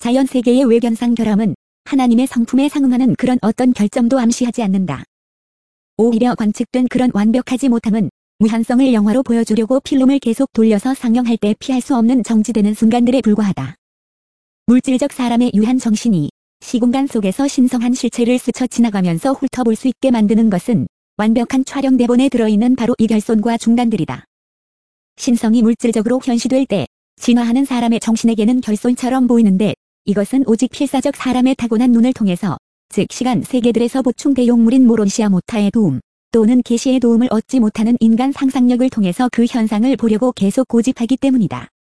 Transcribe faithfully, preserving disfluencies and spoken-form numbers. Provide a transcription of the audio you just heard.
자연 세계의 외견상 결함은 하나님의 성품에 상응하는 그런 어떤 결점도 암시하지 않는다. 오히려 관측된 그런 완벽하지 못함은 무한성을 영화로 보여주려고 필름을 계속 돌려서 상영할 때 피할 수 없는 정지되는 순간들에 불과하다. 물질적 사람의 유한 정신이 시공간 속에서 신성한 실체를 스쳐 지나가면서 훑어볼 수 있게 만드는 것은 완벽한 촬영 대본에 들어있는 바로 이 결손과 중단들이다. 신성이 물질적으로 현시될 때 진화하는 사람의 정신에게는 결손처럼 보이는데 이것은 오직 필사적 사람의 타고난 눈을 통해서, 즉 시간 세계들에서 보충 대용물인 모론시아 모타의 도움 또는 계시의 도움을 얻지 못하는 인간 상상력을 통해서 그 현상을 보려고 계속 고집하기 때문이다.